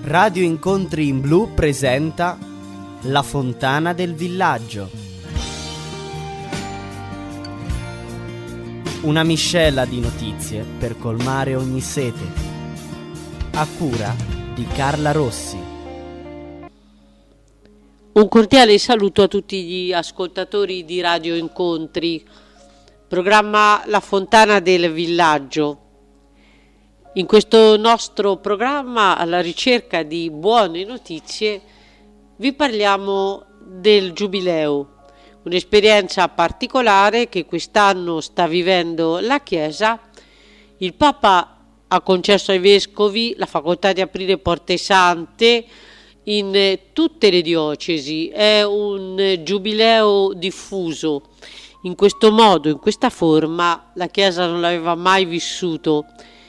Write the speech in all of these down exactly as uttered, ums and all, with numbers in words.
Radio Incontri in Blu presenta La Fontana del Villaggio. Una miscela di notizie per colmare ogni sete. A cura di Carla Rossi. Un cordiale saluto a tutti gli ascoltatori di Radio Incontri, programma La Fontana del Villaggio. In questo nostro programma, alla ricerca di buone notizie, vi parliamo del Giubileo, un'esperienza particolare che quest'anno sta vivendo la Chiesa. Il Papa ha concesso ai vescovi la facoltà di aprire porte sante in tutte le diocesi. È un giubileo diffuso. In questo modo, in questa forma, la Chiesa non l'aveva mai vissuto,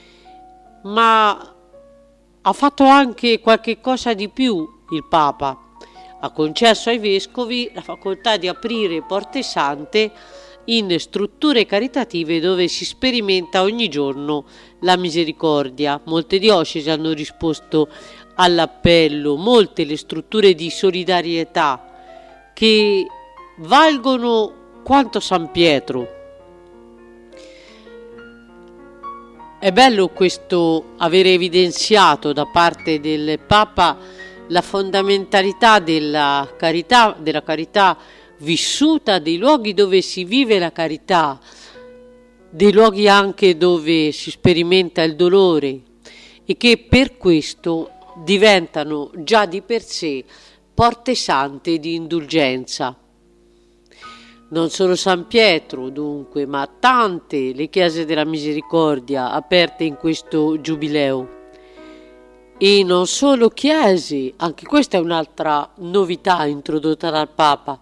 ma ha fatto anche qualche cosa di più il Papa. Ha concesso ai vescovi la facoltà di aprire porte sante in strutture caritative dove si sperimenta ogni giorno la misericordia. Molte diocesi hanno risposto all'appello, molte le strutture di solidarietà che valgono quanto San Pietro. È bello questo avere evidenziato da parte del Papa la fondamentalità della carità, della carità vissuta, dei luoghi dove si vive la carità, dei luoghi anche dove si sperimenta il dolore e che per questo diventano già di per sé porte sante di indulgenza. Non solo San Pietro, dunque, ma tante le chiese della misericordia aperte in questo giubileo. E non solo chiese, anche questa è un'altra novità introdotta dal Papa.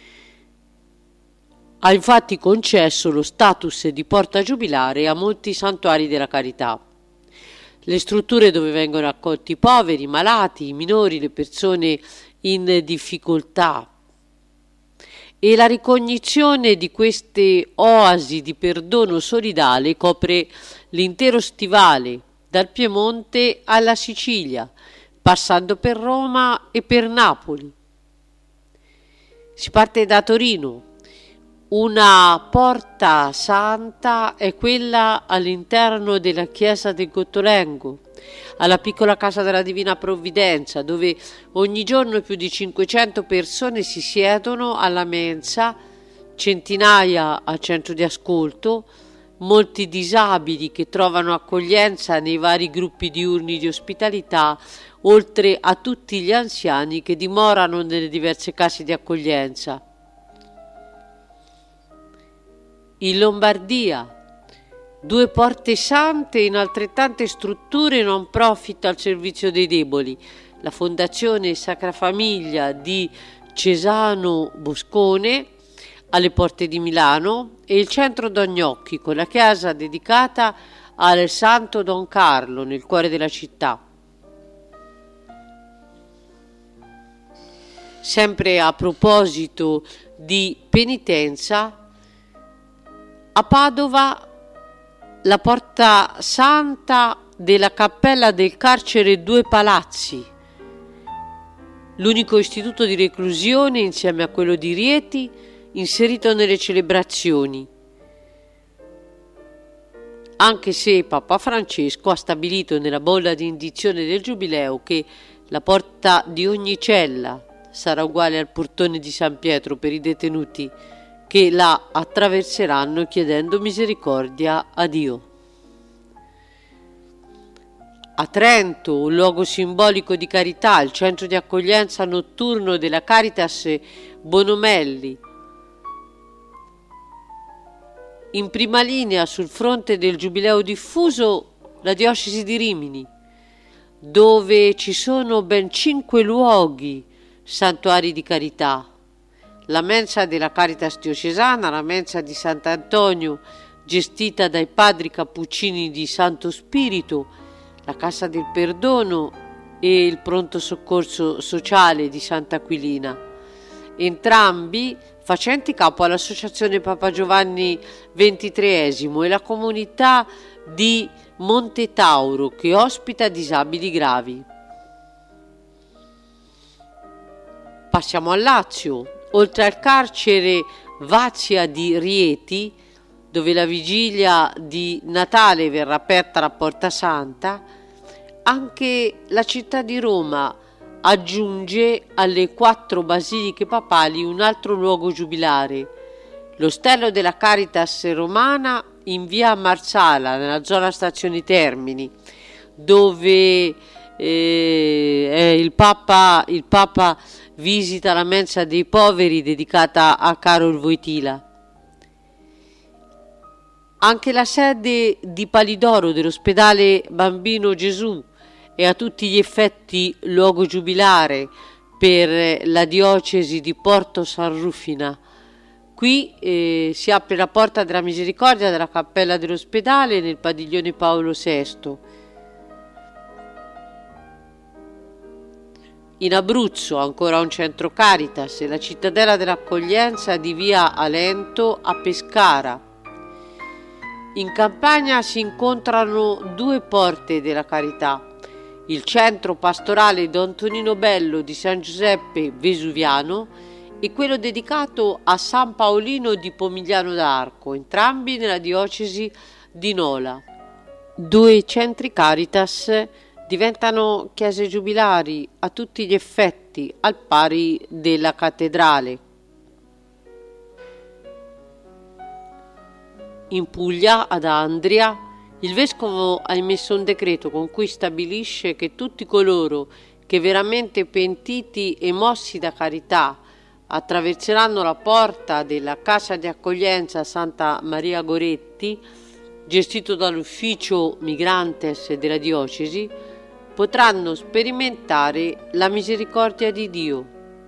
Ha infatti concesso lo status di porta giubilare a molti santuari della carità. Le strutture dove vengono accolti i poveri, i malati, i minori, le persone in difficoltà. E la ricognizione di queste oasi di perdono solidale copre l'intero stivale, dal Piemonte alla Sicilia, passando per Roma e per Napoli. Si parte da Torino. Una porta santa è quella all'interno della chiesa del Gottolengo, alla piccola casa della Divina Provvidenza, dove ogni giorno più di cinquecento persone si siedono alla mensa, centinaia al centro di ascolto, molti disabili che trovano accoglienza nei vari gruppi diurni di ospitalità, oltre a tutti gli anziani che dimorano nelle diverse case di accoglienza. In Lombardia, due porte sante in altrettante strutture non profit al servizio dei deboli, la Fondazione Sacra Famiglia di Cesano Boscone alle porte di Milano e il centro Don Gnocchi con la chiesa dedicata al Santo Don Carlo nel cuore della città. Sempre a proposito di penitenza, a Padova la porta santa della cappella del carcere Due Palazzi, l'unico istituto di reclusione insieme a quello di Rieti inserito nelle celebrazioni, anche se Papa Francesco ha stabilito nella bolla di indizione del Giubileo che la porta di ogni cella sarà uguale al portone di San Pietro per i detenuti che la attraverseranno chiedendo misericordia a Dio. A Trento, un luogo simbolico di carità, il centro di accoglienza notturno della Caritas Bonomelli. In prima linea sul fronte del Giubileo diffuso, la diocesi di Rimini, dove ci sono ben cinque luoghi santuari di carità. La mensa della Caritas diocesana, la mensa di Sant'Antonio gestita dai padri cappuccini di Santo Spirito, la Casa del Perdono e il pronto soccorso sociale di Sant'Aquilina, entrambi facenti capo all'Associazione Papa Giovanni ventitreesimo e la comunità di Monte Tauro che ospita disabili gravi. Passiamo al Lazio. Oltre al carcere Vazia di Rieti, dove la vigilia di Natale verrà aperta la Porta Santa, anche la città di Roma aggiunge alle quattro basiliche papali un altro luogo giubilare, l'Ostello della Caritas Romana in via Marsala, nella zona Stazioni Termini, dove eh, il Papa, il Papa visita la mensa dei poveri dedicata a Karol Wojtyla. Anche la sede di Palidoro dell'ospedale Bambino Gesù è a tutti gli effetti luogo giubilare per la diocesi di Porto San Rufina. Qui eh, si apre la porta della misericordia della cappella dell'ospedale nel padiglione Paolo sesto. In Abruzzo ancora un centro Caritas e la cittadella dell'accoglienza di via Alento a Pescara. In Campania si incontrano due porte della carità, il centro pastorale Don Tonino Bello di San Giuseppe Vesuviano e quello dedicato a San Paolino di Pomigliano d'Arco, entrambi nella diocesi di Nola. Due centri Caritas diventano chiese giubilari a tutti gli effetti, al pari della cattedrale. In Puglia, ad Andria, il vescovo ha emesso un decreto con cui stabilisce che tutti coloro che veramente pentiti e mossi da carità attraverseranno la porta della casa di accoglienza Santa Maria Goretti, gestito dall'ufficio Migrantes della diocesi, potranno sperimentare la misericordia di Dio.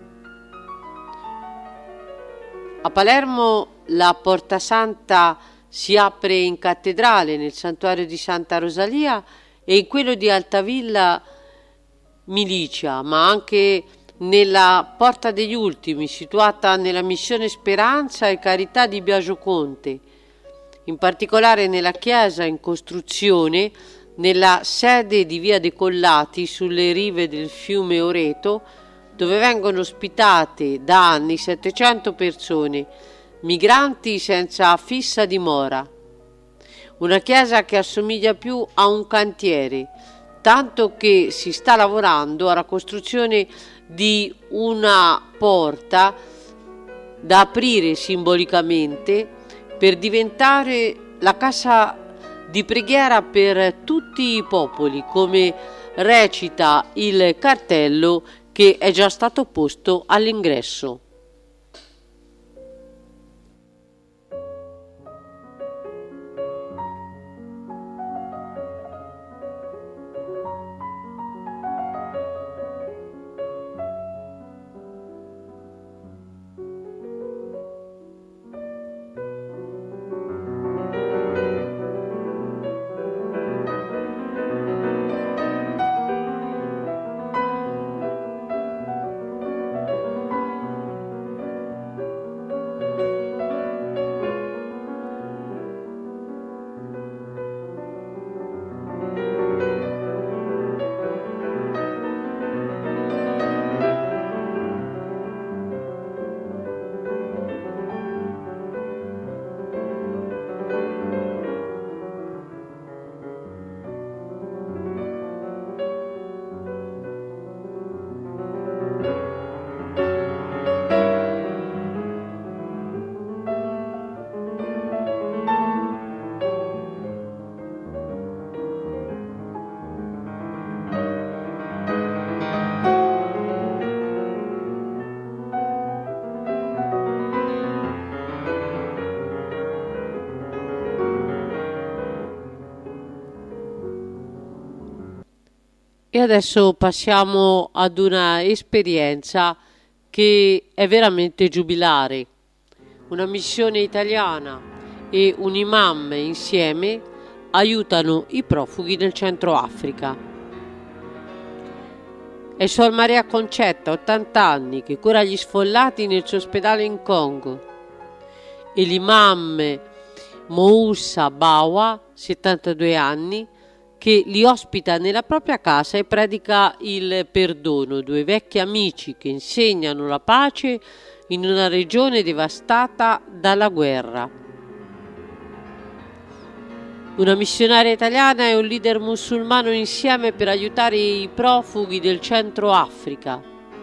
A Palermo la Porta Santa si apre in cattedrale, nel santuario di Santa Rosalia e in quello di Altavilla Milicia, ma anche nella Porta degli Ultimi, situata nella Missione Speranza e Carità di Biagio Conte, in particolare nella chiesa in costruzione nella sede di via De Collati sulle rive del fiume Oreto, dove vengono ospitate da anni settecento persone, migranti senza fissa dimora. Una chiesa che assomiglia più a un cantiere, tanto che si sta lavorando alla costruzione di una porta da aprire simbolicamente per diventare la casa di preghiera per tutti i popoli, come recita il cartello che è già stato posto all'ingresso. E adesso passiamo ad una esperienza che è veramente giubilare. Una missione italiana e un imam insieme aiutano i profughi nel Centro Africa. È Suor Maria Concetta, ottanta anni, che cura gli sfollati nel suo ospedale in Congo, e l'imam Moussa Bawa, settantadue anni, che li ospita nella propria casa e predica il perdono, due vecchi amici che insegnano la pace in una regione devastata dalla guerra. Una missionaria italiana e un leader musulmano insieme per aiutare i profughi del Centro Africa.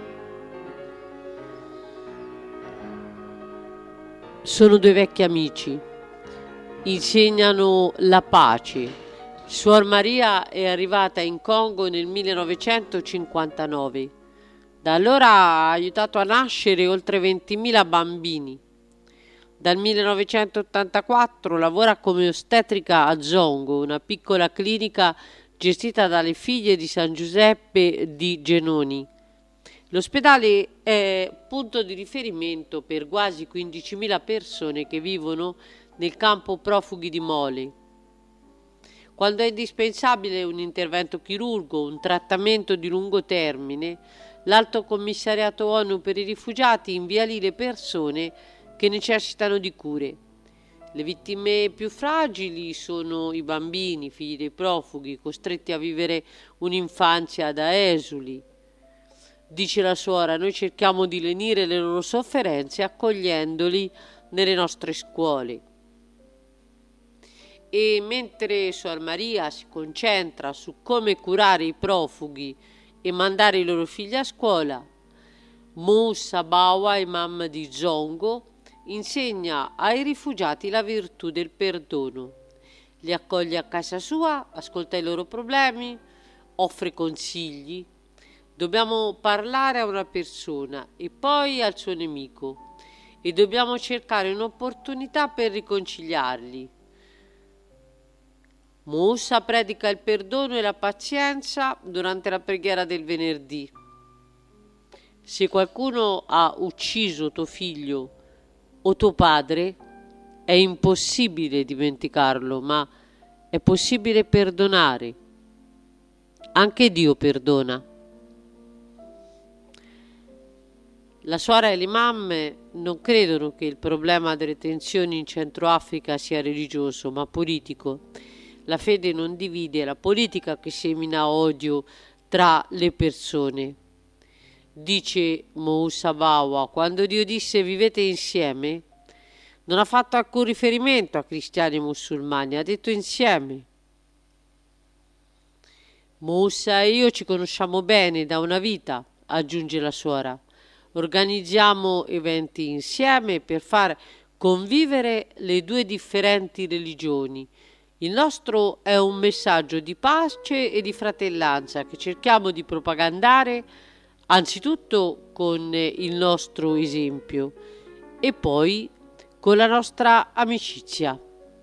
Sono due vecchi amici, insegnano la pace. Suor Maria è arrivata in Congo nel millenovecentocinquantanove. Da allora ha aiutato a nascere oltre ventimila bambini. Dal millenovecentottantaquattro lavora come ostetrica a Zongo, una piccola clinica gestita dalle figlie di San Giuseppe di Genoni. L'ospedale è punto di riferimento per quasi quindicimila persone che vivono nel campo profughi di Mole. Quando è indispensabile un intervento chirurgo, un trattamento di lungo termine, l'Alto Commissariato ONU per i rifugiati invia lì le persone che necessitano di cure. Le vittime più fragili sono i bambini, figli dei profughi, costretti a vivere un'infanzia da esuli. Dice la suora, noi cerchiamo di lenire le loro sofferenze accogliendoli nelle nostre scuole. E mentre Suor Maria si concentra su come curare i profughi e mandare i loro figli a scuola, Moussa Bawa, imam di Zongo, insegna ai rifugiati la virtù del perdono. Li accoglie a casa sua, ascolta i loro problemi, offre consigli. Dobbiamo parlare a una persona e poi al suo nemico e dobbiamo cercare un'opportunità per riconciliarli. Moussa predica il perdono e la pazienza durante la preghiera del venerdì. Se qualcuno ha ucciso tuo figlio o tuo padre, è impossibile dimenticarlo, ma è possibile perdonare. Anche Dio perdona. La suora e l'imam non credono che il problema delle tensioni in Centro Africa sia religioso, ma politico. La fede non divide, è la politica che semina odio tra le persone. Dice Moussa Bawa, quando Dio disse vivete insieme, non ha fatto alcun riferimento a cristiani e musulmani, ha detto insieme. Moussa e io ci conosciamo bene da una vita, aggiunge la suora. Organizziamo eventi insieme per far convivere le due differenti religioni. Il nostro è un messaggio di pace e di fratellanza che cerchiamo di propagandare anzitutto con il nostro esempio e poi con la nostra amicizia.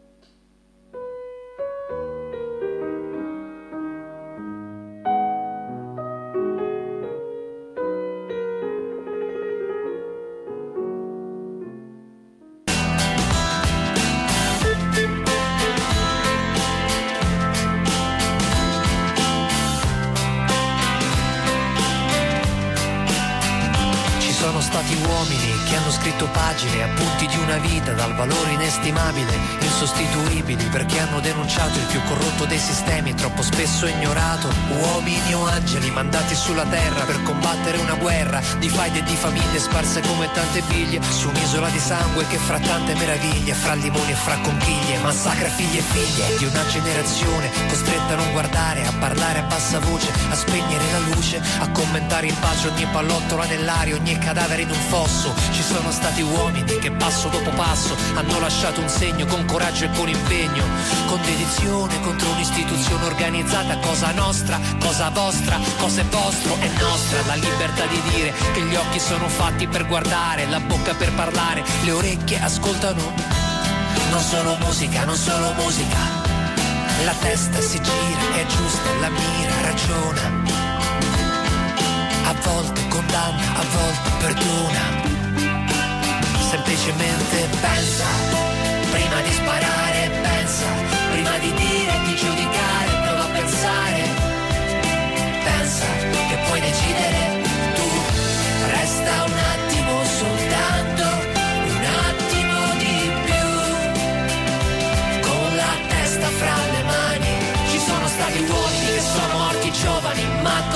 Sono stati uomini che hanno scritto pagine, appunti di una vita dal valore inestimabile, insostituibili, perché hanno denunciato il più corrotto dei sistemi, troppo spesso ignorato. Uomini o angeli mandati sulla terra per combattere una guerra di faide e di famiglie sparse come tante biglie su un'isola di sangue che fra tante meraviglie, fra limoni e fra conchiglie, massacra figli e figlie di una generazione costretta a non guardare, a parlare a bassa voce, a spegnere la luce, a commentare in pace ogni pallottola nell'aria, ogni cadavere in un fosso. Ci sono stati uomini che passo dopo passo hanno lasciato un segno con coraggio e con impegno, con dedizione contro un'istituzione organizzata, cosa nostra, cosa vostra, cosa è vostro, è nostra la libertà di dire che gli occhi sono fatti per guardare, la bocca per parlare, le orecchie ascoltano. Non solo musica, non solo musica, la testa si gira, è giusta, la mira, ragiona. A volte condanna, a volte perdona. Semplicemente pensa, prima di sparare pensa, prima di dire, di giudicare, prova a pensare. Pensa che puoi decidere tu, resta un attimo soltanto, un attimo di più, con la testa fra le mani. Ci sono stati uomini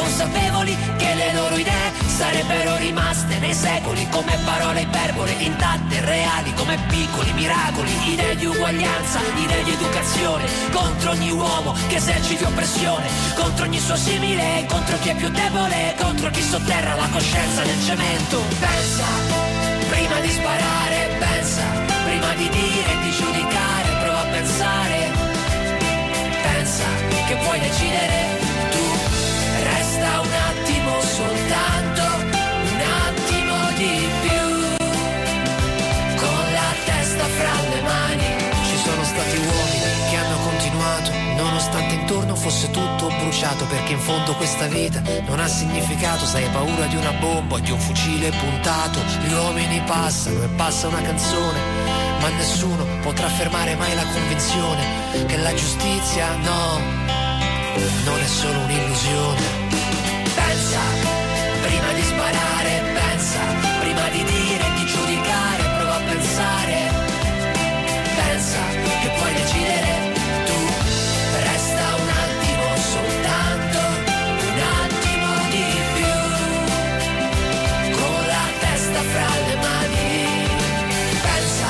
consapevoli che le loro idee sarebbero rimaste nei secoli come parole iperbole intatte, reali come piccoli miracoli, idee di uguaglianza, idee di educazione, contro ogni uomo che eserciti oppressione, contro ogni suo simile, contro chi è più debole, contro chi sotterra la coscienza nel cemento. Pensa prima di sparare, pensa prima di dire e di giudicare, prova a pensare, pensa che puoi decidere tu, resta un attimo soltanto, un attimo di più, con la testa fra le mani. Ci sono stati uomini che hanno continuato, nonostante intorno fosse tutto bruciato, perché in fondo questa vita non ha significato, sai, hai paura di una bomba o di un fucile puntato. Gli uomini passano e passa una canzone, ma nessuno potrà fermare mai la convinzione che la giustizia, no, non è solo un'illusione. Pensa prima di sparare, pensa prima di dire e di giudicare, prova a pensare, pensa che puoi decidere tu, resta un attimo soltanto, un attimo di più, con la testa fra le mani, pensa.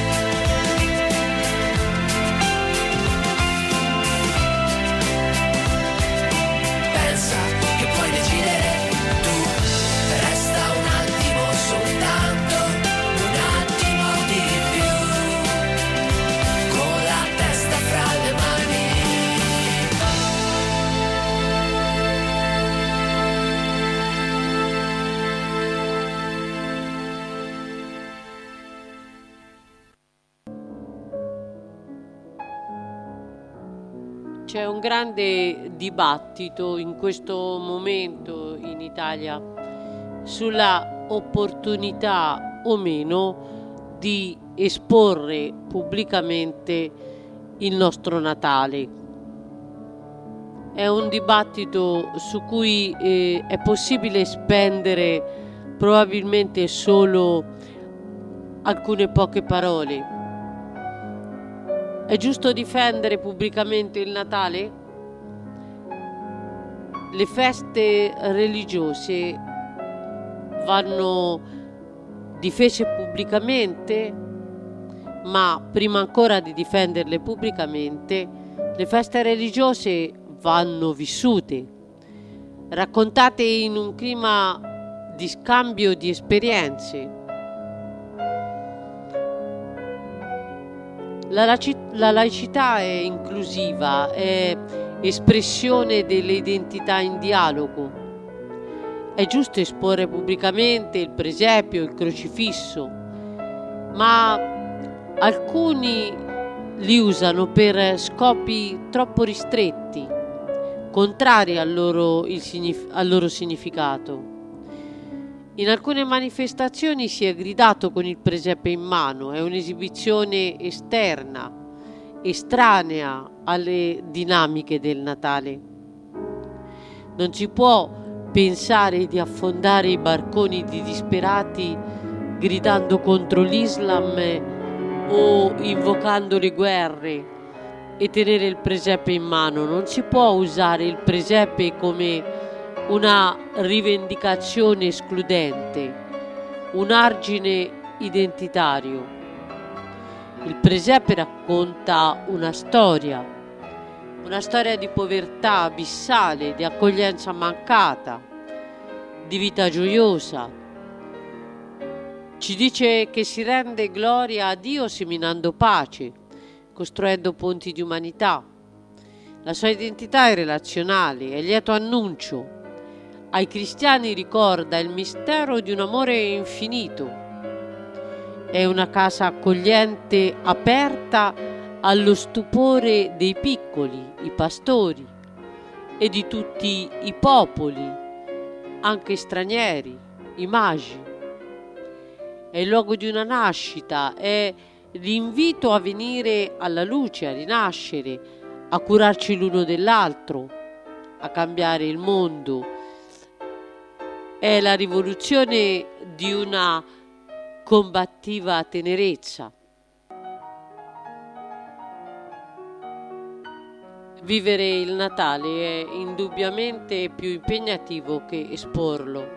Pensa che puoi decidere tu, resta un attimo soltanto, un attimo di più, con la testa fra le mani. C'è un grande dibattito in questo momento in Italia sulla opportunità o meno di esporre pubblicamente il nostro Natale. È un dibattito su cui eh, è possibile spendere probabilmente solo alcune poche parole. È giusto difendere pubblicamente il Natale? Le feste religiose vanno difese pubblicamente, ma prima ancora di difenderle pubblicamente, le feste religiose vanno vissute, raccontate in un clima di scambio di esperienze. La, laci- la laicità è inclusiva, è espressione delle identità in dialogo. È giusto esporre pubblicamente il presepio, il crocifisso, ma alcuni li usano per scopi troppo ristretti, contrari al loro, il signif- al loro significato. In alcune manifestazioni si è gridato con il presepe in mano, è un'esibizione esterna, estranea alle dinamiche del Natale. Non si può pensare di affondare i barconi di disperati gridando contro l'Islam o invocando le guerre e tenere il presepe in mano. Non si può usare il presepe come una rivendicazione escludente, un argine identitario. Il presepe racconta una storia, una storia di povertà abissale, di accoglienza mancata, di vita gioiosa. Ci dice che si rende gloria a Dio seminando pace, costruendo ponti di umanità. La sua identità è relazionale, è lieto annuncio. Ai cristiani ricorda il mistero di un amore infinito. È una casa accogliente, aperta allo stupore dei piccoli, i pastori, e di tutti i popoli, anche stranieri, i magi. È il luogo di una nascita, è l'invito a venire alla luce, a rinascere, a curarci l'uno dell'altro, a cambiare il mondo. È la rivoluzione di una combattiva tenerezza. Vivere il Natale è indubbiamente più impegnativo che esporlo.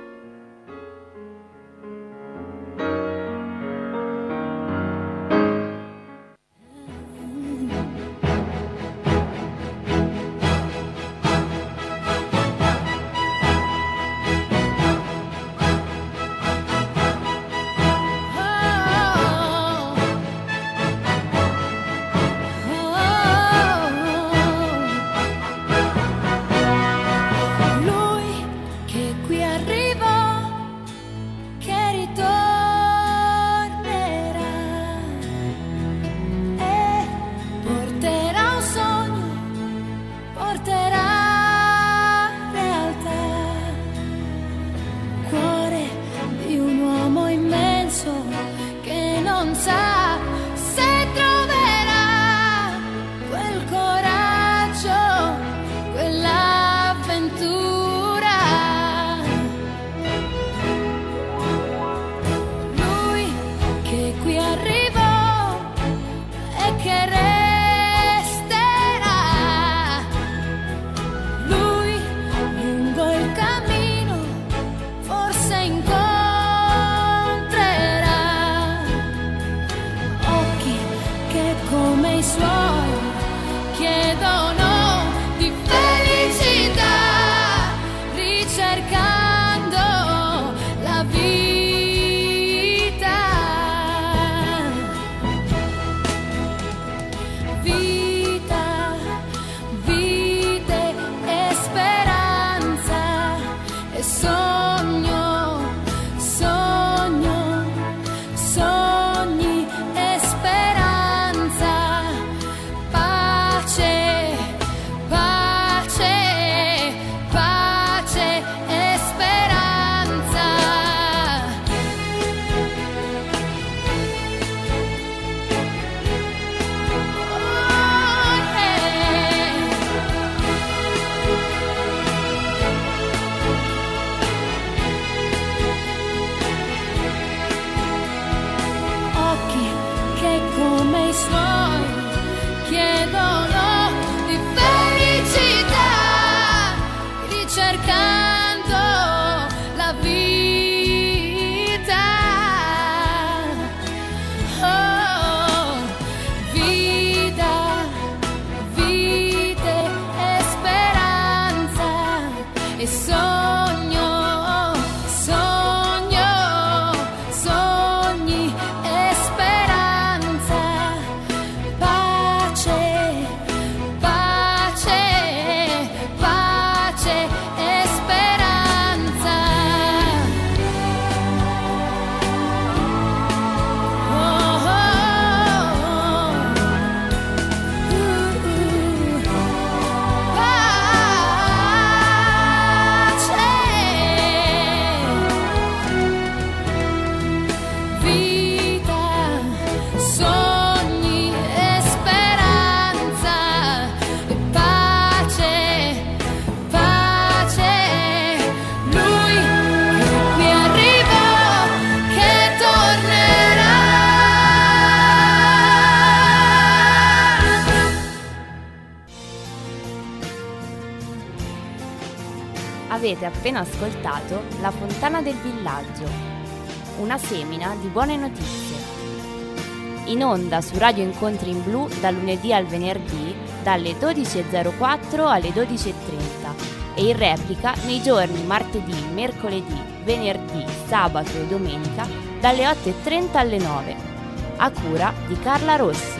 Avete appena ascoltato La Fontana del Villaggio, una semina di buone notizie. In onda su Radio Incontri in Blu dal lunedì al venerdì dalle dodici e zero quattro alle dodici e trenta e in replica nei giorni martedì, mercoledì, venerdì, sabato e domenica dalle otto e trenta alle nove, a cura di Carla Rossi.